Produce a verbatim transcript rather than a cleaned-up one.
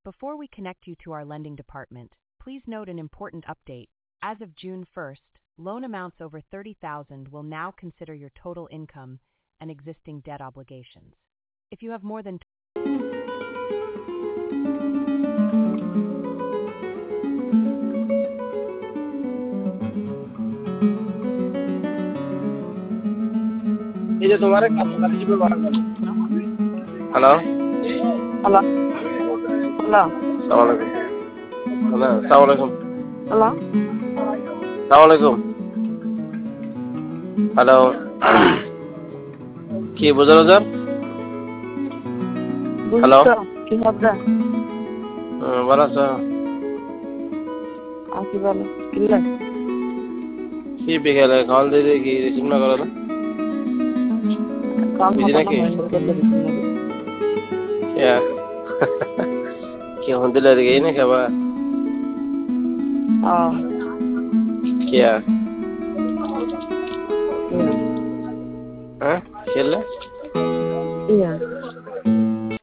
Before we connect you to our lending department, please note an important update. As of June first, loan amounts over thirty thousand will now consider your total income and existing debt obligations. If you have more than ये तुम्हारे काफी पे बात कर hello hello hello अस्सलाम वालेकुम hello अस्सलाम वालेकुम हेलो अस्सलाम वालेकुम हेलो কি বুঝার হাজার হ্যালো কি হবে ভালো আছো আছি ভালো কিল্লা কি বিকেলে কল দিয়ে দিয়ে কি রিসিভ না করো না বিজি নাকি ইয়া কি হতে লাগে এই না খাবা আহ কিয়া হ্যাঁ খেলে ইয়া